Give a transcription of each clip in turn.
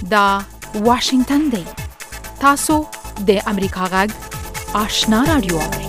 دا واشنگتن دی. تاسو د امریکا غږ آشنا رادیو اورئ.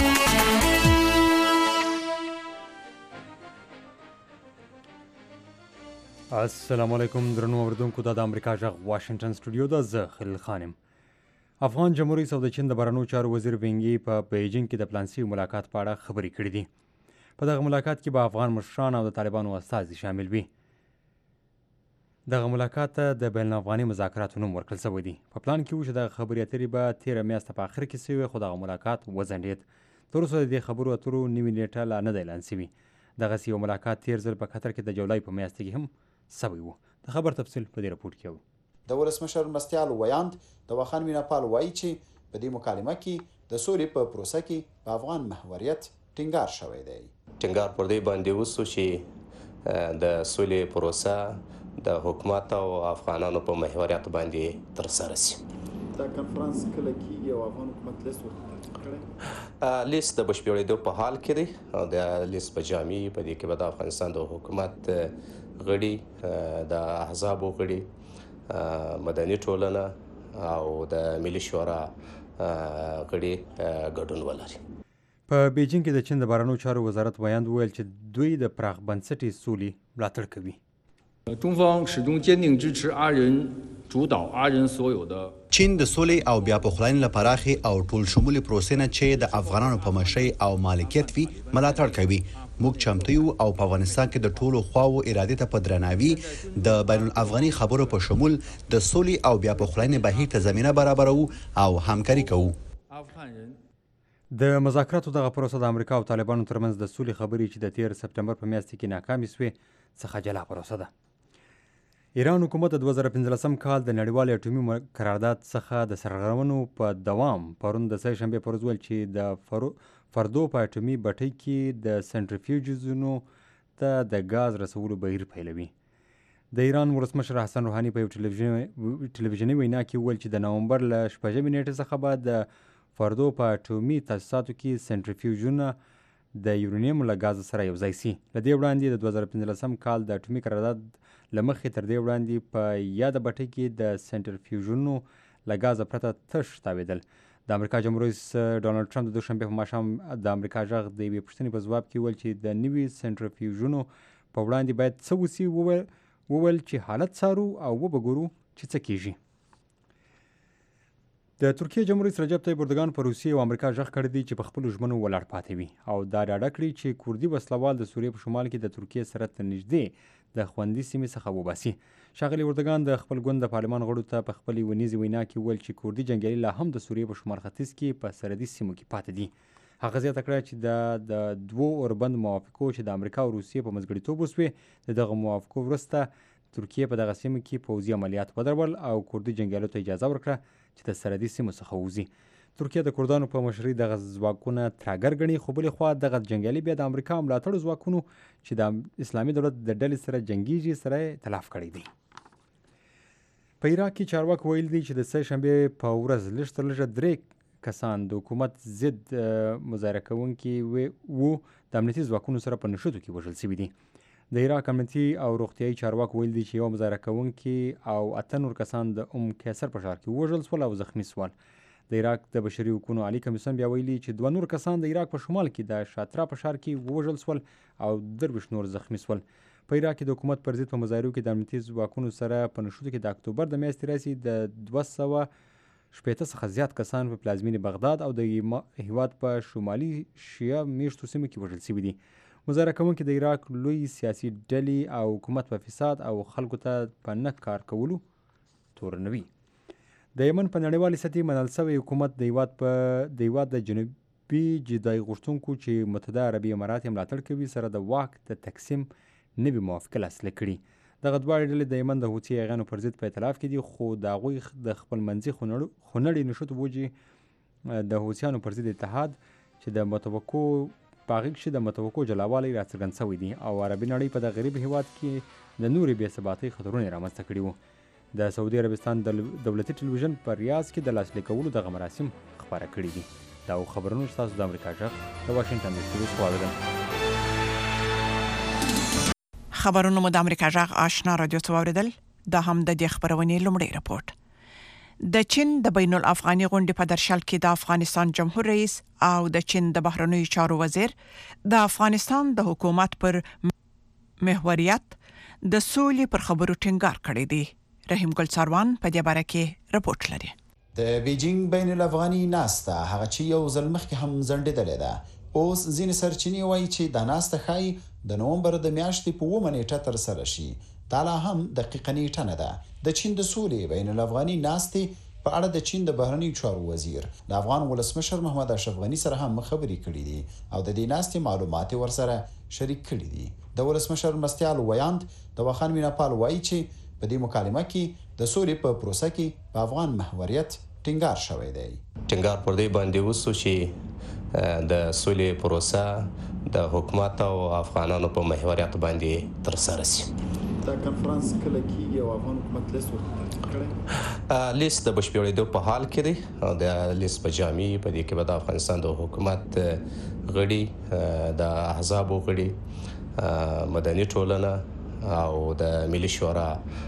السلام علیکم درنو اوریدونکو، دا د امریکا غږ واشنگټن سټوډیو ده. زه خلیل خان یم. افغان جمهوریت او د چین د بهرنیو چارو وزیر وینګ په بیجینګ کې د پلان شوي ملاقات په اړه خبرې کړې دي. په دغه ملاقات کې به افغان مشران او د طالبانو استازي شامل وي. دغه ملاقات ته د بین الافغاني مذاکراتو نوم ورکړل شوی دی. په پلان کې و چې دغه خبرې اترې به تېره میاشت په آخر کې شوې، خو دغه ملاقات وځنډېد. تر اوسه د دې خبرو اترو نوې نیټه لا نه ده اعلان شوې. دغسې یو ملاقات تېر ځل په قطر کې د جولای په میاشت کې هم شوی و. د خبر تفصیل په دې راپورټ کې و. د ولسمشر مرستیال ویاند د واخان میناپال وایي چې په دې مکالمه کې د سولې په پروسه کې په افغان محوریت ټینګار شوی دی. ټینګار پر دې باندې وسو چې د سولې پروسه د حکومت او افغانانو په محوریت باندې ترسره شي. دا کنفرانس کله کېږي او افغان حکومت لیست ورته ترتیب کړی؟ لیست د بشپړېدو په حال کې دی او د لیست په جامع په دې کې به د افغانستان د حکومت غړي، د احزابو غړي، مدني ټولنه او د ملي شورا غړي ګډون ولري. په بیجینګ کې د چین د بهرنیو چارو وزارت ویاند وویل چې دوی د پراخ بنسټي سولې ملاتړ کوي. 中方始终坚定支持阿人主导、阿人所有的 چین د سولې او بیا پخلاینې لپاره او ټول شمولي پروسې نه چې د افغانانو په مشرۍ او مالکیت وي ملاتړ کوي. موږ چمتو یو او په افغانستان کې د ټولو خواو ارادې ته په درناوي د بین الافغاني خبرو په شمول د سولې او بیا پخلاینې بهیر ته زمینه برابرو او همکاري کوو. د مذاکراتو دغه پروسه د امریکا او طالبانو ترمنځ د سولې خبرې چې د 13 سپتمبر په میاشت کې ناکامې شوې څخه جلا پروسه ده. ایران حکومت د 2015 کال د نړیوال اټومي قرارداد څخه د سرغړونو په دوام پرون د سه شنبې پر ورځ ویل چې د فردو په اټومي بټۍ کې د سنټریفیوژونو ته د غاز رسولو بهیر پیلوي. د ایران ولسمشر حسن روحاني په یو ټلویزیوني وینا کې وویل چې د نومبر له 6 نیټې څخه به د فردو په اټومي تاسیساتو کې سنټریفیوژونه د یورانیم له غاز سره یو ځای شي. له دې وړاندې د 2015 کال د اټومي قرارداد له مخې تر دې وړاندې په یاده بټۍ کې د سنټریفیوژونو له غازه پرته تش تاوېدل. د امریکا جمهور رئیس ډانلډ ټرمپ د دوشنبې په ماښام د امریکا غږ د یوې پوښتنې په ځواب کې وویل چې د نوي سنټریفیوژونو په وړاندې باید څه وشي. وویل چې حالت څارو او وبګورو چې څه کیږي. د ترکیې جمهور رئیس رجب طیب اردوګان په روسیې او امریکا غږ کړی دی چې په خپلو ژمنو ولاړ پاتې وي او دا ډاډه کړي چې کوردي وسلوال د سوریې په شمال کې د ترکیې سره تر نږدې د خوندي سیمې څخه وباسي. ښاغلي اردوګان د خپل ګوند د پارلمان غړو ته په خپلې ونیزې وینا کې وویل چې کوردي جنګیالي لا هم د سوریې په شمال ختیځ کې په سرحدي سیمو کې پاتې دي. هغه زیاته کړه چې د دوو اوربند موافقو چې د امریکا او روسیې په منځګړیتوب وشوې، د دغه موافقو وروسته ترکیې په دغه سیمه کې پوځي عملیات ودرول او کوردي جنګیالو ته اجازه ورکړه چې د سرحدي سیمو څخه ووځي. ترکیه د کردانو په مشرۍ دغه ځواکونه ترهګر ګڼي، خو بلې خوا دغه جنګیالي بیا د امریکا ملاتړو ځواکونو چې د اسلامي دولت د ډلې سره جنګیږي سره تلاف کړی دی. په عراق کې چارواکو ویل دي چې د سه شنبې په ورځ لږ تر لږه 3 کسان د حکومت ضد مظاهره کوونکي وو د امنیتي ځواکونو سره په نښتو کې وژل شوي دي. د عراق امنیتي او روغتیایي چارواکو ویل دي چې یو مظاهره کوونکي او 8 نور کسان د کیسر په ښار کې ووژل شول او زخمي شول. د عراق د بشري حقوقو عالي کمیسیون بیا ویلي چې 2 نور کسان د عراق په شمال کې د شاترا په ښار کې ووژل شول او 23 نور زخمي شول. په عراق کې د حکومت پر ضد په مظاهرو کې د امنیتي ځواکونو سره په نښتو کې د اکتوبر د میاشتې راهیسې د 260 څخه زیات کسان په پلازمینې بغداد او د هیواد په شمالي شیعه میشتو سیمو کې وژل شوي دي. مظاهره کوونکي د عراق لوی سیاسي ډلې او حکومت په فساد او خلکو ته په نه کار کولو تورنوي. د یمن په نړیوالې سطحې منل شوی حکومت د هیواد د جنوبي جدای غوښتونکو چې متحده عربي امارات یې ملاتړ کوي سره د واک د تقسیم نوي موافقه لاسلیک کړي. دغه دواړه ډلې د یمن د حوثي یاغیانو پر ضد په ائتلاف کې دي، خو د هغوی د خپلمنځي خونړې نښتو بوجې د حوثیانو پر ضد اتحاد چې د متوقع په هغې کښې د متوقع جلاوالی راڅرګند شوی دی او عربي نړۍ په د غریب هیواد کې د نورې بې ثباتۍ خطرونه یې رامنځته کړي وو. د سعودي عربستان دولتي ټلویزیون په ریاض کې د لاسلیک کولو دغه مراسم خپاره کړي دي. دا خبرونه ستاسو د امریکا غږ د واشنګټن د سټوډیو څخه واورېدل. خبرونه مو د امریکا غږ آشنا رادیو څخه واورېدل. دا هم د دې خبرونې لومړی رپورت. د چین د بین الافغاني غونډې په درشل کې د افغانستان جمهور رئیس او د چین د بهرنیو چارو وزیر د افغانستان د حکومت پر محوریت د سولې پر خبرو ټینګار کړی دی. رحیم ګل ساروان په دې باره کې رپورت لري. د بیجینګ بین الافغاني ناسته هغه چې یو ځل مخکې هم ځنډېدلې ده. اوس ځینې سرچینې وایي چې دا ناسته ښایي د نومبر د میاشتې په 9 نیټه ترسره شي. دا لا هم دقیقه نیټه نه ده. د چین د سولې بین الافغاني ناستې په اړه د چین د بهرنیو چارو وزیر د افغان ولسمشر محمد اشرف غني سره هم خبرې کړې دي او د دې ناستې معلومات ورسره شریک کړي دي. د ولسمشر مرستیال ویاند د واخان میناپال وایي چې په دې مکالمه کې د سولې په پروسه کې په افغان محوریت ټینګار شوی دی. ټینګار پر دې باندې وسو چې د سولې پروسه د حکومت او افغانانو په محوریت باندې ترسره شي. دا کنفرانس کله کېږي او افغان حکومت لیست ورته ترتیب کړی؟ لیست د بشپړېدو په حال کې دی او د لیست په جامع په دې کې به د افغانستان د حکومت غړي د احزابو غړي مدني ټولنه او د ملي شورا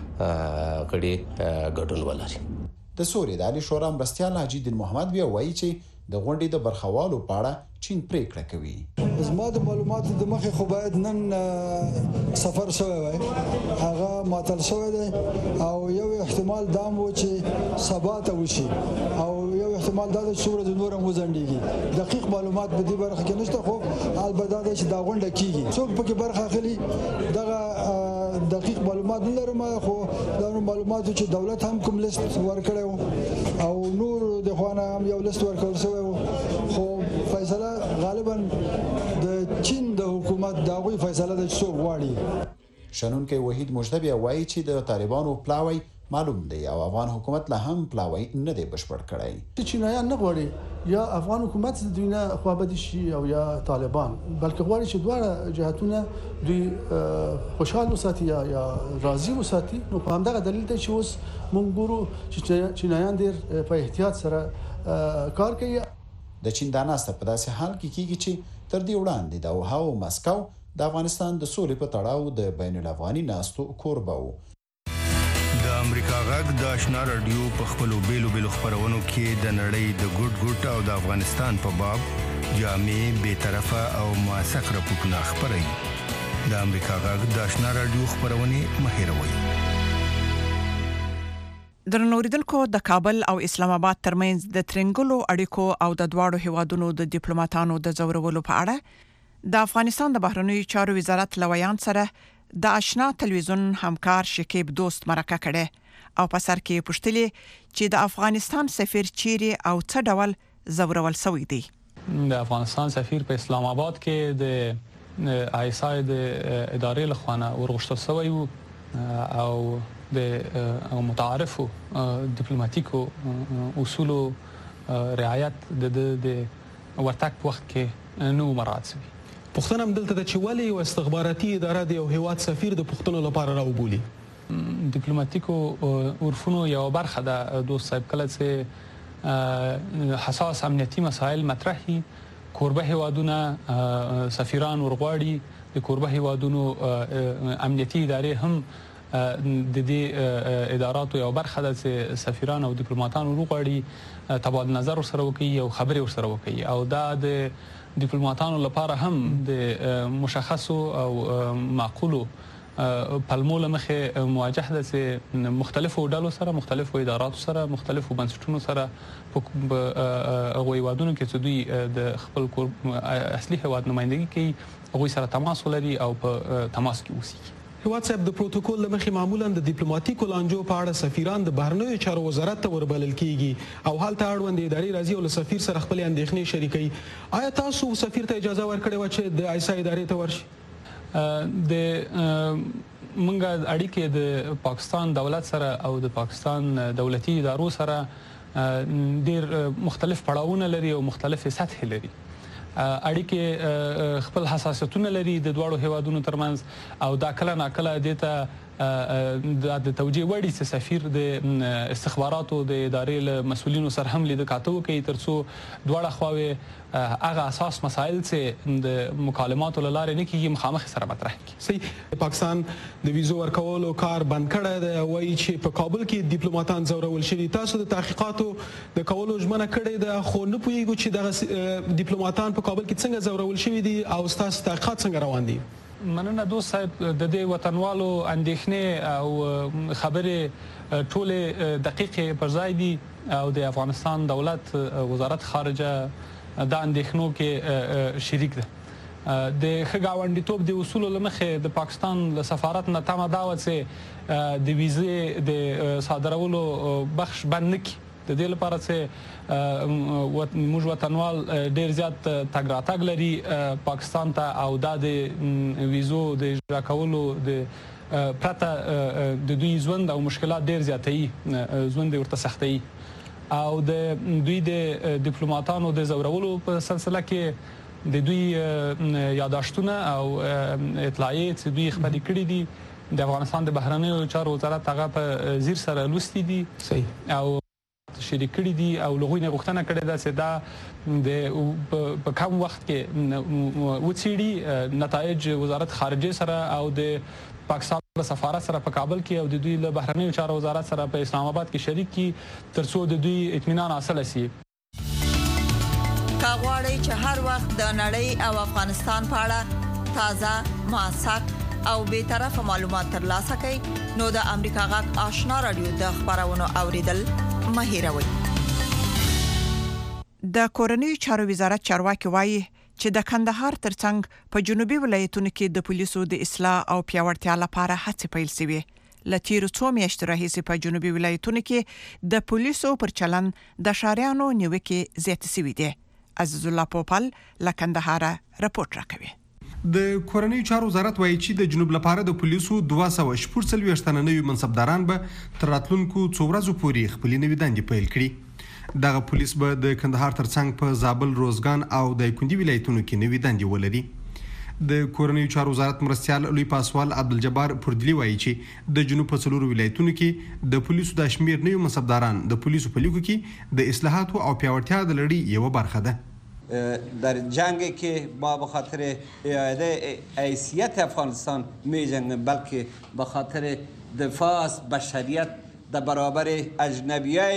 غړي ګډون ولري. د سولې د عالی شورا مرستیال حاجي دین محمد بیا وایي چې د غونډې د برخوالو په اړه چین پریکړه کوي. زما د معلوماتو د مخې خو باید نن سفر شوی وای، هغه معطل شوی دی او یو احتمال دا و چې سبا ته وشي او یو احتمال دا چې څومره نور هم وځنډیږي. دقیق معلومات په دې برخه کې نشته، خو البته دا چې دا غونډه کیږي څوک پکې برخه اخلي دغه دقیق معلومات نه لرم، خو دا معلومات چې دولت هم کوم لیست ورکړی او نور د خوانه هم یو لیست ورکړل شوی و، خو فیصله غالبا د چین د حکومت دا غوي فیصله د څوک واړي. شنونکي وحید مجدبی وایي چې د طالبانو پلاوی معلوم دی او افغان حکومت له هم پلاوی نه دی بشپړ کړی. چینایان نه غواړي یا افغان حکومت د دوی نه خوابدي شي او یا طالبان، بلکې غواړي چې دواړه جهاتونه دوی خوشحال وساتي یا راضي وساتي. نو په همدغه دلیل دی چې اوس موږ ګورو چې چینایان ډېر په احتیاط سره کار کوي. د چین د ناسته په داسې حال کې کیږي چې تر دې وړاندې د دوحه او مسکو د افغانستان د سولې په تړاو د بین الافغاني ناستو کوربه وو. د امریکا غږ د آشنا رادیو په خپلو بیلو خبرونو کې د نړۍ د ګډ او د افغانستان په باب جامع بی‌طرفه او موثق راپورټونه خپروي. د امریکا غږ د آشنا رادیو خبرونه مه هېروئ. درنوریدونکو، د کابل او اسلام آباد ترمنځ د ترنګلو اړیکو او د دواړو هیوادونو د ډیپلوماټانو د زورولو په اړه د افغانستان د بهرنیو چارو وزارت لویان سره د آشنا تلویزیون همکار شکیب دوست مرکه کړي او په سر کې پوښتلې چې د افغانستان سفیر چیرې او څه ډول زورول شوی دی. د افغانستان سفیر په اسلام آباد کې د آیسای د ادارې لخوا ورغښتل شوی او د متعارفو ډیپلوماټیکو اصولو رعایت د ورتګ په وخت کې نو مراعات شوی. پښتنه هم دلته د چوالي او استخباراتي اداره د یو هیواد سفیر د پښتنو لپاره راوبولي. ډیپلوماټیکو عرفونو یو برخه د دوست صاحب کله چې حساس امنیتي مسایل مطرحي کوربه هیوادونه سفیران ورغواړي، د کوربه هیوادونو امنیتي ادارې هم د دې اداراتو یو برخه ده چې سفیران او ډیپلوماټان ورغواړي تبادله نظر سره وکړي او خبرې سره وکړي، او دا د ډیپلوماټانو لپاره هم د مشخصو او معقولو پلمو لمخه مواجهه ده چې مختلفو ډلو سره، مختلفو اداراتو سره، مختلفو بنسټونو سره په هیوادونو کې چې دوی د خپل اصلي هیواد نمائندګي کوي هغوی سره تماس ولري او په تماس کې اوسي. هیواد صاحب د پروتوکول لمخې معمولا د ډیپلوماټیکو لانجو په اړه سفیران د بهرنیو چارو وزارت ته وربلل کیږي او حالت اړوند ادارې راځي او له سفیر سره خپل اندېښنې شریکوي. آیا تاسو سفیر ته اجازه ورکړې و چې د آیسا ادارې ته ورشي؟ د منګه اړیکې د پاکستان دولت سره او د پاکستان دولتي ادارو سره ډېر مختلف پړاوونه لري او مختلفې سطحې لري. اړیکې خپل حساسیتونه لري د دواړو هیوادونو ترمنځ او دا کله ناکله د ته د توجیه وړي چې سفیر د استخباراتو د ادارې له مسولینو سره هم لیدل کاته کوي ترڅو دواړه خواوې هغه اساس مسایل چې د مکالماتو لاره نه کیږي مخامخ سره مطرح کړي. صحیح. پاکستان د ویزو ورکولو کار بند کړی دی، وایي چې په کابل کې ډیپلوماټان زورول شوي. تاسو د تحقیقاتو د کولو ژمنه کړې ده، خو نه پوهیږو چې دغه ډیپلوماټان په کابل کې څنګه زورول شوي دي او ستاسو تحقیقات څنګه روان دي؟ مننه دوست صاحب، د دې وطنوالو اندېښنې او خبرې ټولې دقیقې پر ځای دي او د افغانستان دولت وزارت خارجه د اندېښنو کې شریک ده. د ښه ګاونډیتوب د اصولو له مخې د پاکستان له سفارت نه تمه دا وه چې د ویزې د صادرولو بخش بند نه کړي. د دې لپاره چې موږ وطنوال ډیر زیات تګ راتګ لري پاکستان ته او دا د ویزو د اجرا کولو د پرته د دوی ژوند او مشکلات ډیر زیاتوي، ژوند ورته سختوي او د دوی د ډیپلوماټانو د زورولو په سلسله کې د دوی یاداشتونه او اطلاعیې چې دوی خپرې کړي دي د افغانستان د بهرنیو چارو وزارت هغه په زیر سره لوستي دي. صحیح. او شریک کړي دي او لغوی نه غوښتنه کړې ده چې دا د په کم وخت کې وڅېړي نتایج وزارت خارجه سره او د پاکستان له سفارت سره په کابل کې او د دوی له بهرنیو چارو وزارت سره په اسلام آباد کې شریک کړي ترڅو د دوی اطمینان حاصل شي. کاغوري چې هر وخت د نړۍ او افغانستان په اړه تازه موثق او به طرفه معلومات ترلاسه کړئ نو د امریکا غږ آشنا رادیو د خبرونو اوریدل مه هېروئ. د کورنیو چارو وزارت چارواکي وایي چې د کندهار ترڅنګ په جنوبي ولایتونو کې د پولیسو د اصلاح او پیاوړتیا لپاره هڅې پیل شوې. له تیرو څو میاشتو راهیسې په جنوبي ولایتونو کې د پولیسو پر چلن د شاریانو نیوکې زیاتې شوې دي. عزیز الله پوپل له کندهار راپورټ راکوي. د کورنیو چارو وزارت وایي چې د جنوب لپاره د پولیسو 240 تنه نوي منصبداران به تر راتلونکو څو ورځو پورې خپلې نوې دندې پیل کړي. دغه پولیس به د کندهار ترڅنګ په زابل، روزګان او دایکنډي ولایتونو کې نوې دندې ولري. د کورنیو چارو وزارت مرستیال لوی پاسوال عبدالجبار پردلی وایي چې د جنوب په څلورو ولایتونو کې د پولیسو د شمیر نوي منصبداران د پولیسو په لیکو کې د اصلاحاتو او پیاوړتیا د لړۍ یوه برخه ده. در جنگی که ما به خاطر اعاده حیثیت افغانستان می جنگیم بلکه به خاطر دفاع از بشریت در برابر اجنبیایی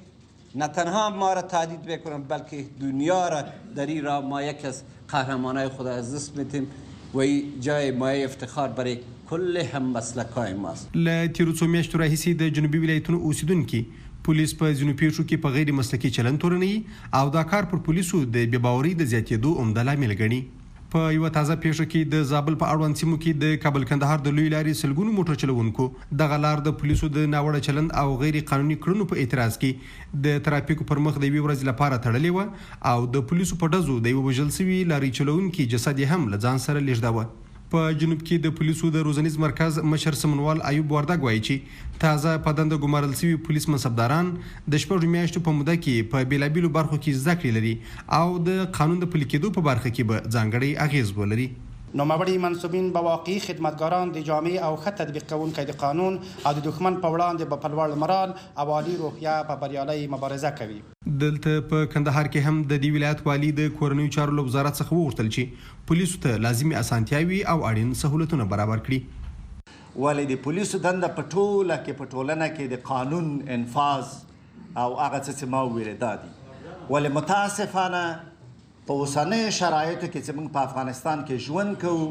که نه تنها ما را تهدید میکنند بلکه دنیا را در این راه ما یک از قهرمانای خود از دست میدیم و این جای مایه افتخار برای کل هم مسلکای ماست. له تیرو څو میاشتو راهیسې د جنوبي ولایتونو اوسیدونکي پولیس په ځینو پیښو کې په غیر مسلکي چلند تورنوي او دا کار پر پولیسو د بې باورۍ د زیاتېدو عمده لامل ګڼي. په یوه تازه پیښه کې د زابل په اړوند سیمو کې د کابل کندهار د لوی لارې سلګونو موټر چلوونکو دغه لار د پولیسو د ناوړه چلند او غیر قانوني کړنو په اعتراض کې د ترافیکو پر مخ د یوې ورځې لپاره تړلې وه او د پولیسو په ډزو د یوه وژل سوي لارې چلوونکي جسد یې هم له ځان سره لېږداوه. په جنوب کې د پولیسو د روزنیز مرکز مشر سمنوال ایوب وردګ وایي چې تازه په دنده ګمارل شوي پولیس منصبداران د شپږو میاشتو په موده کې په بېلابېلو برخو کې زده کړې لري او د قانون د پلي کېدو په برخه کې به ځانګړی اغیز ولري. نوموړي منصوبین به واقعي خدمتګاران د جامع او ښه تطبیق کوونکي د قانون او د دښمن په وړاندې به په لوړ مرال او عالي روحیه په بریالۍ مبارزه کوي. دلته په کندهار کې هم د دې ولایت والی د کورنیو چارو له وزارت څخه وغوښتل چې پولیسو ته لازمي اسانتیاوي او اړین سهولتونه برابر کړي. ولې د پولیسو دنده په ټوله کې په ټولنه کې د قانون انفاظ او هغه څه چې ما وویل دا دي. ولې متاسفانه په اوسنیو شرایطو کې چې موږ په افغانستان کې ژوند کوو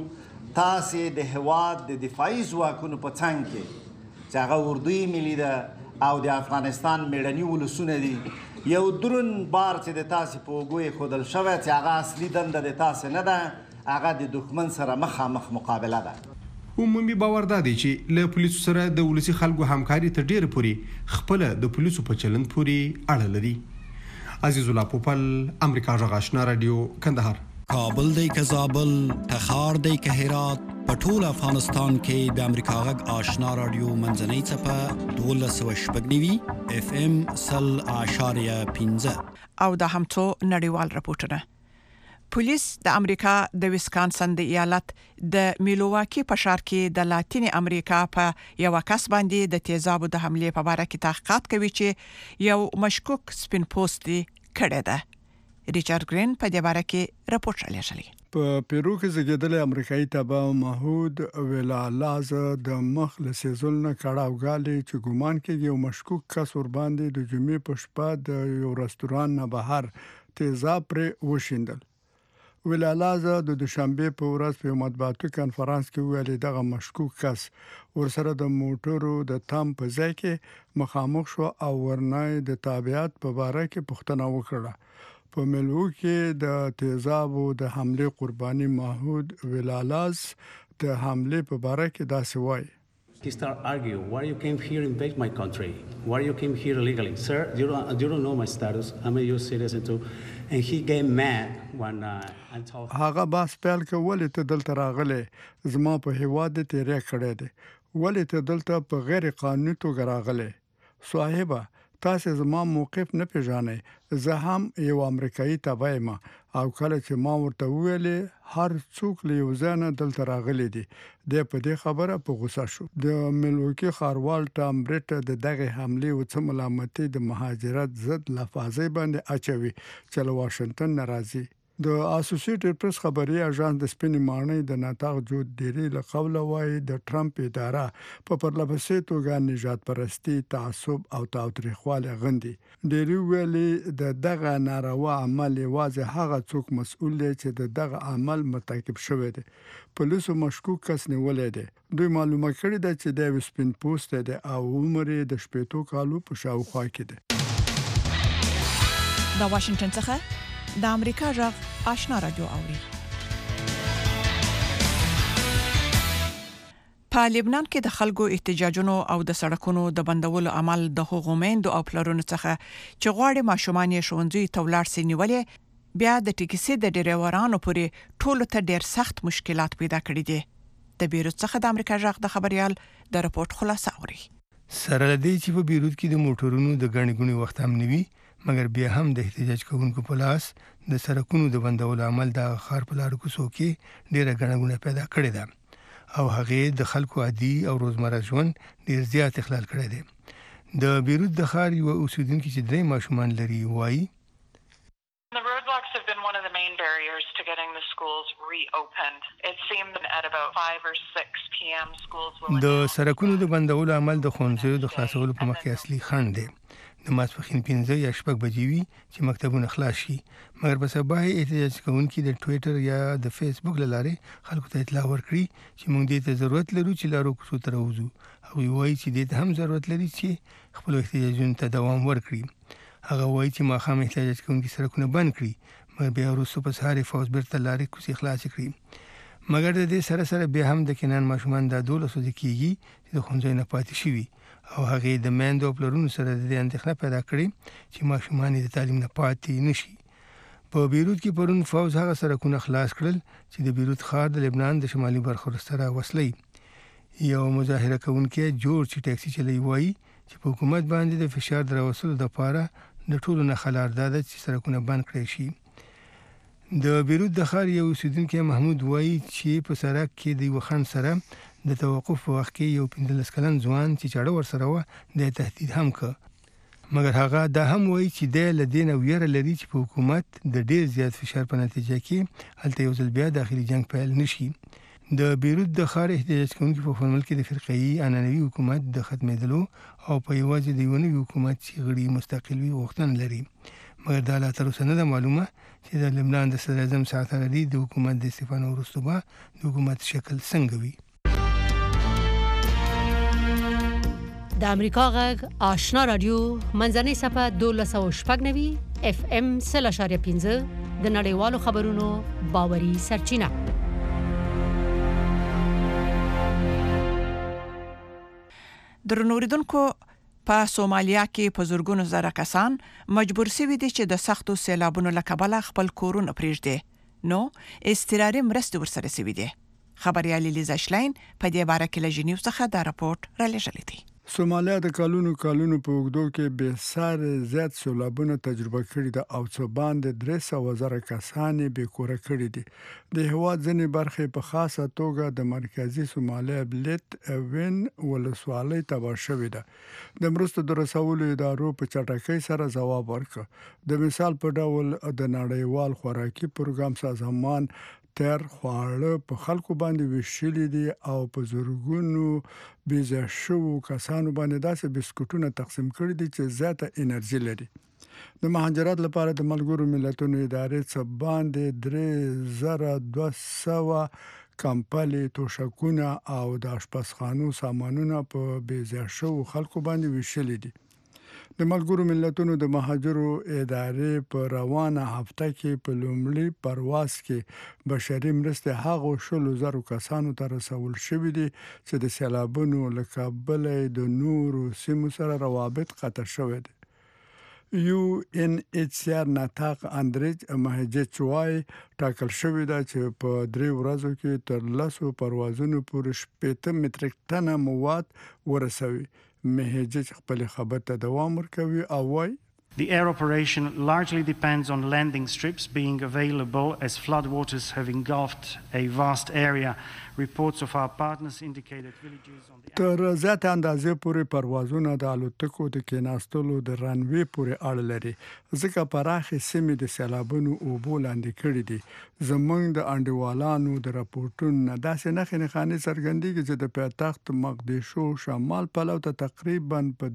تاسې د هېواد د دفاعي ځواکونو په څنګ کې چې هغه اردوی ملي ده او د افغانستان میړني ولسونه دي یو درون بار چې د تاسې په اوږو ایښودل شوی چې هغه اصلي دنده د تاسې نه ده هغه د دښمن سره مخامخ مقابله ده. عمومي باور دا دی چې له پولیسو سره د ولسي خلکو همکاري تر ډیره پورې خپله د پولیسو په چلند پورې اړه لري. عزیز الله پوپل، امریکا غږ آشنا رادیو، کندهار. کابل دی که زابل، تخار دی که هرات، په ټول افغانستان کې د امریکا غږ آشنا رادیو منځنۍ څپه 1290 FM 100.15 او دا هم څو نړیوال راپورټونه. پولیس د امریکا د ویسکانسن د ایالت د میلواکی په ښار کې د لاتینی امریکا په یو کس باندې د تیزابو د حمله په اړه کې تحقیقات کوي چې یو مشکوک سپین پوسټ کړی دی. ریچارډ گرین په دې اړه کې راپور رالیږلی. په پیرو کې زګیدل امریکایي تبع محمود ویلالاز د مخ له سیزل نه کړهوګالي چې ګومان کې یو مشکوک کس ور باندې د جمعې په شپه د یو رستوران نه بهر تیزاب پر وشیندل. ویلالاز د دوشنبه په ورځ په مطبوعاتي کانفرنس کې ویلي دغه مشکوک کس ورسره د موټرو د تام په ځای کې مخامخ شو او ورنای د تابعیت په اړه کې پوښتنه وکړه. په ملوکي د تیزابو د حمله قرباني محمود ویلالاز د حمله په اړه کې داسې وایي. He started arguing, why you came here and invade my country? Why you came here illegally? Sir, you don't know my status. I'm a U.S. citizen too. And he got mad when I told him. هغه باس پیل کولې ته دلته راغله زما په هیواد تیرې کړې ده. ولې ته دلته په غیر قانوني توګه راغله؟ صاحبہ تاسو زما موقف نه پیژانې. زه هم یو امریکایي تبع یم او کله چې ما ورته ویلې هر څوک له یو ځای نه دلته راغلي دي د په دې خبره په غوسه شو. د ملوکي خاروال ټام بریټ د دغه حمله او څه ملامتي د مهاجرت ضد لفاظي باندې اچوي چې له واشنگټن ناراضي. د اسوسییټډ پریس خبري اژانس د سپینې ماڼۍ د ناتاغ جود ډيري له قوله وايي د ټرمپ اداره په پرلپسې توګه نجات پرستی تعصب او تاوتریخواله غندي. ډيري ویلي د دغه ناروا عمل واځه هغه څوک مسؤل دی چې دغه عمل مرتکب شوی دی. پولیسو مشکوک کس نیولې دی. دوی معلومه کړې ده چې د سپین پوسټ دی او عمر د 18 کالو په شاوخوا کې دی. د واشنگټن څخه د امریکا غږ آشنا رادیو اوري. په لبنان کې د خلکو احتجاجونو او د سړکونو د بندولو عمل د حقوقو مندو او پلرونو څخه چې غواړي ماشومان یې ښوونځي ته ولاړ سي نیولې بیا د ټیکسي د ډریورانو پورې ټولو ته ډېر سخت مشکلات پیدا کړي دي. د بیروت څخه د امریکا غږ د خبريال د راپورټ خلاصه اوري. سره لدی چې په بیروت کې د موټرونو د غړي غونی وخت هم نیوي مګر بیا هم د احتجاج کوونکو په لاس د سړکونو د بندولو عمل د خار په لارو کوڅو کې ډېره غړغړه پیدا کړې ده او هغه د خلکو عادي او روزمره ژوند ډېر زیات اخلال کړی دی. د بیروت د خار یو اوسیدونکو چې درې ماشومان لري وایي The roadblocks have been one of the main barriers to getting the schools reopened. It seemed that at about 5 or 6 p.m. schools will د سړکونو د بندولو عمل د ښوونځیو د خلاصولو په مخ کې اصلي خنډ دی. د ماسپښین 5 یا 6 بجې وي چې مکتبونه خلاص شي مګر په سبا احتجاج کوونکي د ټوئیټر یا د فیسبوک لاره خلکو ته اطلاع ورکړي چې موږ دې ته ضرورت لرو چې لارو کوڅو ته راوځو او وایي چې دې ته هم ضرورت لري چې خپل احتجاجونو ته دوام ورکړي. هغه وایي چې ماخام احتجاج کوونکي سړکونه بند کړي مګر بیا وروسته په سهار فوز بیرته لارې کوڅې خلاص کړي. مګر د دې سره بیا هم د کینان ماشومان د 12 کېږي چې د ښوونځي نه پاتې شوي او هغه د میندو پلرونو سره د اندېښنه پیدا کړې چې ماشومان د تعلیم نه پاتې نشي. په بیروت کې پرون فوز هغه سړکونه خلاص کړل چې د بیروت ښار د لبنان د شمالي برخو سره وصلې. یو مظاهره کوونکی جوړ چې ټاکسي چلوي وایي چې په حکومت باندې د فشار دراوصلو لپاره د ټولو نه خلارداد چې سړکونه بند کړي شي. د بیروت د ښار یو اوسیدونکو محمود وایي چې په سړک کې د وخند سره د توقف په وخت کې یو 15 کلن ځوان چې چاړه ور سره و د تهدید هم کړ مګر هغه دا هم وایي چې د لدین ویره لري چې په حکومت د ډیر زیات فشار په نتیجه کې هلته یو ځل بیا داخلي جنگ پیل نشي. د بیروت د ښار احتجاج کوونکي په فورمل کې د فرقه‌ای عنعنوي حکومت د ختمېدلو او په یوازې د یونی حکومت چې غړي مستقل وي غوښتنه لري مګر دا لا تر اوسه نه معلومه چې د لبنان د صدر اعظم سعد الحریري د حکومت د استعفا وروسته به د حکومت شکل څنګه وي. د امریکا غږ آشنا رادیو منځنۍ صفه 1290 اف ام 0.15 د نړیوالو خبرونو باوري سرچینه. درنوریدونکو په سومالیا کې په زورګونو زره کسان مجبور شوي دي چې د سختو سیلابونو له کبله خپل کورونه پرېږدي. نو استراري مرستې ورسره شوي دي. خبريال لیزا شلاین په دې باره کې له جنیو څخه دا راپورټ را لېږلی دی. سومالیا د کلونو په اوږدو کې به سار زیات سیلابونه تجربه کړي دي او څو باندې 300,000 کسان به کور کړي دي. د هیواد ځینې برخې په خاصه توګه د مرکزی سومالیا بلټ وین ولسوالۍ تباه شوې ده. د مرستو د رسولو ادارو په چټکۍ سره ځواب ورکړ. د مثال په ډول د نړیوال خوراکي پروګرام سازمان تر خواړه په خلکو باندې ویشلي دي او په زورګونو بيځه شو کسانو باندې داسې بسکټونه تقسیم کړي دي چې زیاته انرژي لري. د مهاجرت لپاره د ملګرو ملتونو ادارې څخه باندې 3200 کمپلې توشکونه او د آشپزخانو سامانونه په بيځه شو خلکو باندې ویشلي دي. د ملګرو ملتونو د مهاجرو ادارې په روانه هفته کې په لومړي پرواز کې بشري مرستې هغو 100,000 کسانو ته رسول شوې دي چې د سیلابونو له کبله د نورو سیمو سره روابط قطع شوی دي. UNHCR نطاق اندریج مهجچ وای ټاکل شوی دا چې په 3 ورځو کې تر 10 پروازونو پورې 70 متریک ټن مواد ورسوي. مهجچ خپل خبر ته دوام ورکوي او وای The air operation largely depends on landing strips being available as floodwaters have engulfed a vast area. Reports of our partners indicated villages on the تر زیات اندازې پورې پروازونه د الوتکو د کېناستلو د رنوي پورې اړه لري ځکه پراخې سیمې د سیلابونو اوبو لاندې کړي دي. زمونږ د انډیوالانو د راپورټونو داسې نښې څرګندېږي چې د پایتخت مقدشو شمال پلو ته تقریبا په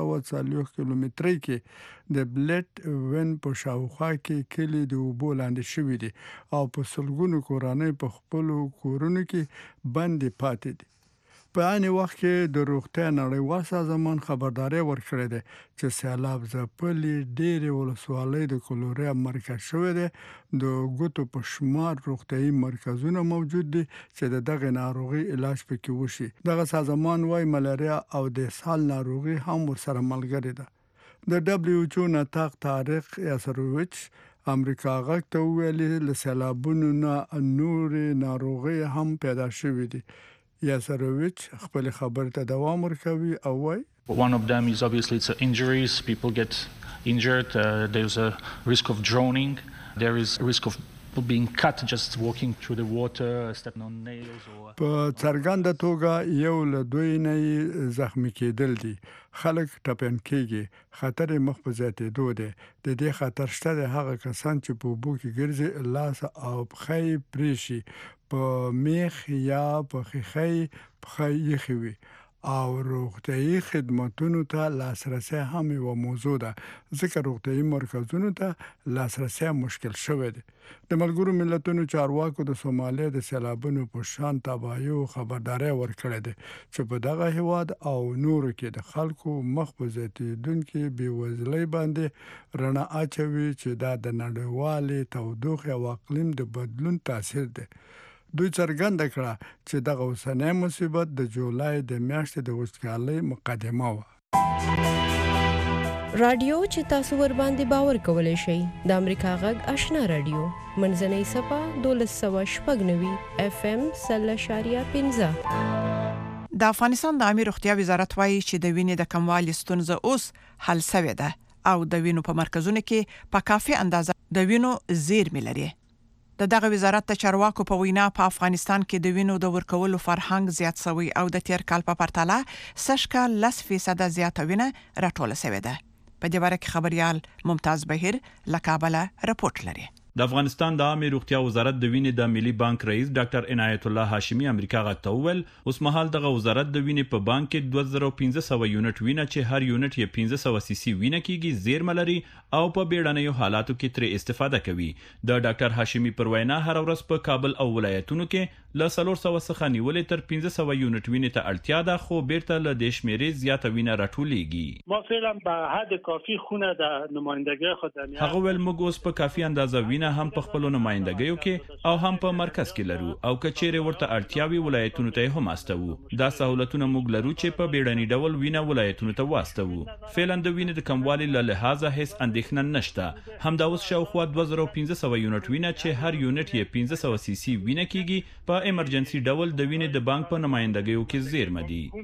340 کیلومترۍ کې د بلټ وین په شاوخوا کې کلی د اوبو لاندې شوي دي او په سلګونو کورنۍ په خپل کورونو کې باندې پاتې دي. په عین وخت کې د روغتیا نړیوال سازمان خبرداري ورکړې ده چې سیلاب ځپلي ډېرې ولسوالۍ د کولوریا مرکز شوې ده. د ګوتو په شمار روغتیايي مرکزونه موجود دي چې دغه ناروغي علاج پکې وشي. دغه سازمان وايي ملاریا او د سال ناروغي هم ورسره ملګرې ده. د WHO نطاق تاریخ یاسروویچ امریکا غږ ته ویلي له سیلابونو نه نور ناروغي هم پیدا شوې دي. یاسروویچ خپل خبر ته دوام ورکوي او وایي One of them is obviously it's injuries. People get injured. There's a risk of drowning. There is a risk of people being cut just walking through the water, stepping on nails or په څرګنده توګه یو له دوی نه زخمی کېدل دي. خلک ټپيان کېږي. خطر مخ په زیاتېدو دی. د دې خطر شته د هغه کسان چې په اوبو کې ګرځي لاس او پښې پریشي په میخ یا په خېخې پښې یخوي او روغتیايي خدماتونو ته لاسرسي هم یو موضوع ده ځکه روغتیايي مرکزونو ته لاسرسي مشکل شوی دی. د ملګرو ملتونو چارواکو د سومالیا د سیلابونو په شان تباہیو خبرداري ورکړې ده چې په دغه هیواد او نورو کې د خلکو مخ په زیاتېدونکو بېوزلۍ باندې رڼا اچوي چې دا د نړیوالې تودوخې او اقلیم د بدلون تاثیر دی. دوی څرګنده کړه چې دغه اوسنی مصیبت د جولای د میاشتې د وچکالۍ مقدمه وه. رادیو چې تاسو ور باندې باور کولای شئ د امریکا غږ آشنا رادیو منځنۍ صفه 1290 FM 0.15. د افغانستان د عامه روغتیا وزارت وایي چې د وینې د کموالي ستونزه اوس حل شوې ده او د وینو په مرکزونو کې په کافي اندازه د وینو زیرمې لري. دغه وزارت د چارواکو په وینا په افغانستان کې د وینو د ورکولو فرهنګ زیات شوی او د تیر کال په پرتله 10% زیاته وینه راټوله شوې ده. په دې باره کې خبريال ممتاز بهیر له کابل راپورټ لري. د افغانستان د عامه روغتیا وزارت د وینې د ملي بانک رئیس ډاکټر عنایت الله هاشمي امریکا غږ ته وویل اوس مهال دغه وزارت د وینې په بانک کې 2500 یونټ وینه چې هر یونټ یې 1500 سي سي وینه کېږي زیرمه لري او په بیړنیو حالاتو کې ترې استفاده کوي. د ډاکټر هاشمي پر وینا هر ورځ په کابل او ولایتونو کې له 400 څخه نیولې تر 1500 یونټ وینې ته اړتیا ده خو بیرته له د شمیرې زیاته وینه راټولېږي. ما فعلا به حد کافی خونه د نمائندګۍ خدمات هغه ول موږ اوس په کافي اندازه وینه هم په خپل نمائندګیو کې او هم په مرکز کې لرو او کچېره ورته اړتیاوي ولایتونو ته هم استوو. دا سہولتونه موږ لرو چې په بیړني ډول وینه ولایتونو ته واستوو. فعلا د وینې د کموالي له لحاظه هیڅ اندېښنه نشته. همدا اوس شاوخوا 2500 یونټ وینه چې هر یونټ یې 1500 سي سي وینه کېږي په ایمرجنسي ډول د وینې د بانک په نمائندګیو کې زیرمه دي.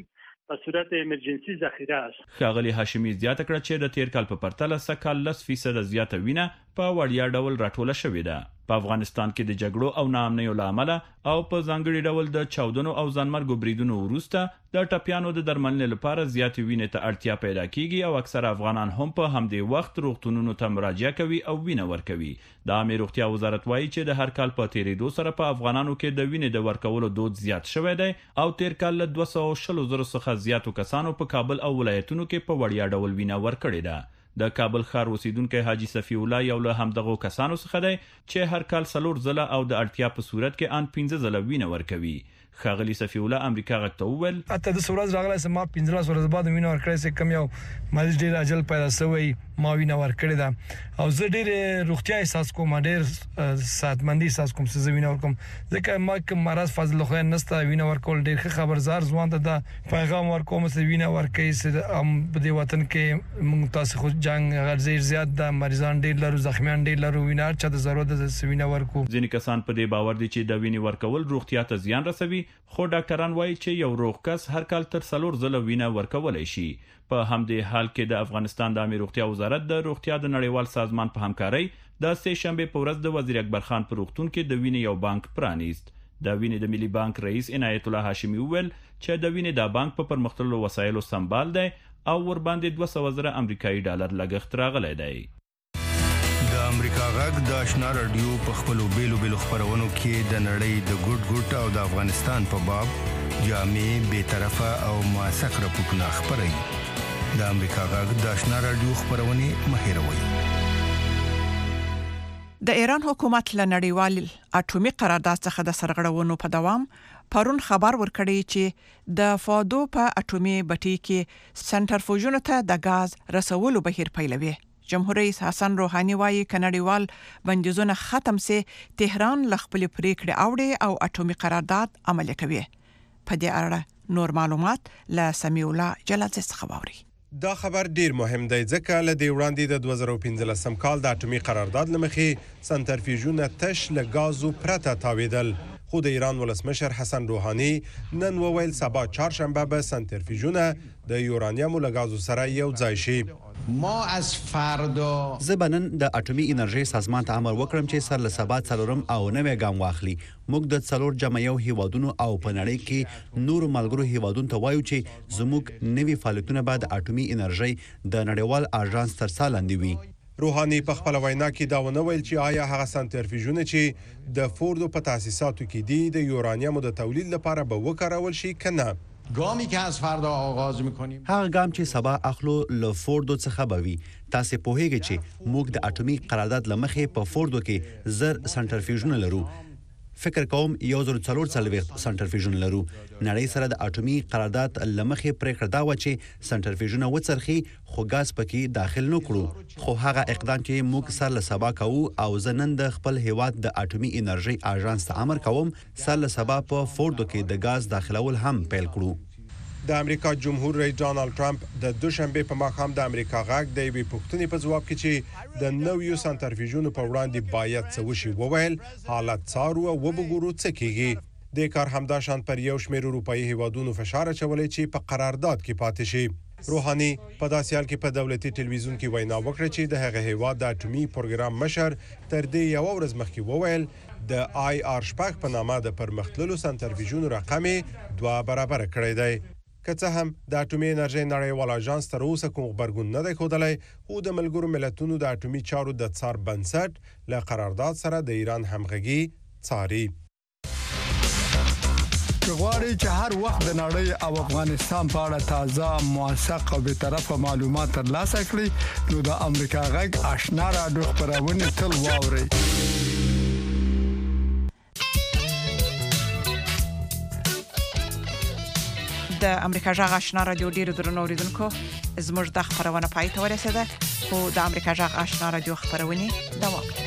په صورت ایمرجنسي ذخیره است. ښاغلي هاشمي زیاته کړه چې د تیر کال په پرتله سږ کال 10% زیاته وینه په وړیا ډول راټوله شوې ده. په افغانستان کې د جګړو او ناامنیو له امله او په ځانګړي ډول د چاودنو او ځانمرګو بریدونو وروسته د ټپیانو د درملنې لپاره زیاتې وینې ته اړتیا پیدا کیږي او اکثره افغانان هم په همدې وخت روغتونونو ته مراجعه کوي او وینه ورکوي. د عامه روغتیا وزارت وایي چې د هر کال په تیریدو سره په افغانانو کې د وینې د ورکولو دود زیات شوی دی او تیر کال له 240,000 څخه زیاتو کسانو په کابل او ولایتونو کې په وړیا ډول وینه ورکړې ده. د کابل ښار اوسیدونکو حاجی صفی الله یو له همدغه کسانو څخه دی چې هر کال 4 ځله او د اړتیا په صورت کې ان 15 ځله وینه ورکوي. ښاغلي صفی الله امریکا غږ ته وویل اته د سورز راغلی سم 15 ورځې بعد وینه ورکړې سه کم یو مریض ډیر عجل پیدا شوی ما وینه ورکړې ده او زه ډیر روغتیا احساس کوم ډیر ساتمندي احساس کوم چې وینه ورکوم ځکه ما کوم مرز فضل خو نسته وینه ورکول ډیر خبردار ځوان ته د پیغام ورکوم چې وینه ورکې سه په دې وطن کې موږ تاسو خو جنگ غرض زیات د مریضان ډیر لرو زخمیان ډیر لرو وینه چې د ضرورت د وینه ورکو. ځینې کسان په دې باور دي چې د وینې ورکول روغتیا ته زیان رسوي خو ډاکټران وایي چې یو روغ کس هر کال تر 4 ځله وینه ورکولای شي. په همدې حال کې د افغانستان د عامه روغتیا وزارت د روغتیا د نړیوال سازمان په همکارۍ د سه شنبه په ورځ د وزیر اکبر خان په روغتون کې د وینې یو بانک پرانیست. د وینې د ملي بانک رئیس عنایت الله هاشمي وویل چې د وینې د بانک په پرمختللو وسایلو سمبال دی او ور باندې 200,000 امریکایي ډالر لګښت راغلی دی. د امریکا غږ د آشنا رادیو په خپلو بیلو خبرونو کې د نړۍ د ګډ او د افغانستان په باب جامع به طرفه او موثق راپورټونه خبري. د امریکا غږ د آشنا رادیو خبرونه مهیروي. د ایران حکومت له نړیوال اټومي قرارداد څخه د سرغړونو په دوام پرون خبر ورکړی چې د فادو په اټومي بټي کې سنټرفوژونو ته د غاز رسولو بهیر پیلوي. جمهور رئیس حسن روحاني وايي کنړیوال بندیزونه ختم سي تهران لخپل پریکړه اوړي او اټومي قرارداد عملي کوي. په دې اړه نور معلومات له سمیع الله جلال څخه واوري. دا خبر ډیر مهم دی ځکه له دې وړاندې د 2015 کال د اټومي قرارداد لمخې سنټرفیوژونه تش له غازو پرته تاویدل خو د ایران ولسمشر حسن روحاني نن وویل سبا چهارشنبه به سنټرفیوژونه د یورانیم له غازو سره یو ځای شي. ما از فردا زبنن د اټومي انرژي سازمان ته امر وکړم چې سر له سبا څلورم او نوې ګام واخلي. موږ د څلور جمعیو هیوادونو او په نړۍ کې نور ملګرو هیوادونو ته وایو چې زموږ نوي فعالیتونه به د اټومي انرژي د نړیوال اژانس تر څنګ لاندې وي. روحاني په خپل وینا کې دا ونه ویل چې آیا هغه سنټرفیوژونه چې د فوردو په تاسیساتو کې دي د یورانیم د تولید لپاره به وکارول شي کنه. گامی که از فردا آغاز می‌کنیم هغه ګام چې سبا اخلو له فوردو څخه به وي. تاسو په هیګه چې موږ د اټومي قرارداد لمخې په فوردو کې زر سنټرفیوژونه لرو. فکر کوم 1440 سنټرفیوژن لرو. نړۍ سره د اټومي قرارداد لمخې پریکړه دا و چې سنټرفیوژونه وڅرخي خو غاز پکې داخل نه کړو. خو هغه اقدام چې موږ سره سبا کوو او زنن د خپل هیواد د اټومي انرژي اژانس ته امر کوم سره سبا په فوردو کې د غاز داخلول هم پیل کړو. د امریکا جمهور رئیس ډانلډ ټرمپ د دوشنبه په ماښام د امریکا غږ د یوې پوښتنې په ځواب کې چې د نویو سنټرفیوژونو په وړاندې باید څه وشي وویل حالت څارو او وګورو څه کیږي. د کار همدا شان پر یو شمېر اروپאי هیوادونو فشار اچولې چې په قرارداد کې پاتې شي. روحاني په داسې حال کې په دولتي ټلویزیون کې وینا وکړه چې د هغه هیواد د اټومي پروګرام مشر تر دې یو ورځ مخکې وویل د IR شپږ په نامه د پرمختللو سنټرفیوژونو رقم 2 برابر کړی دی. که څه هم د اټومي انرژي نړیوال اژانس تر اوسه کوم خبرګون نه دی ښودلی خو د ملګرو ملتونو د اټومي چارو د څار بنسټ له قرارداد سره د ایران همغږي څاري. غواړئ چې هر وخت د نړۍ او افغانستان په اړه تازه موثق او به طرفه معلومات ترلاسه کړئ نو د امریکا غږ آشنا رادیو خبرونه تل واورئ. د امریکا جغ آشنا رادیو ډیرو درنو اوریدونکو زموږ د خبرونه پای ته ورسیده خو د امریکا جغ آشنا رادیو خبرونه دوام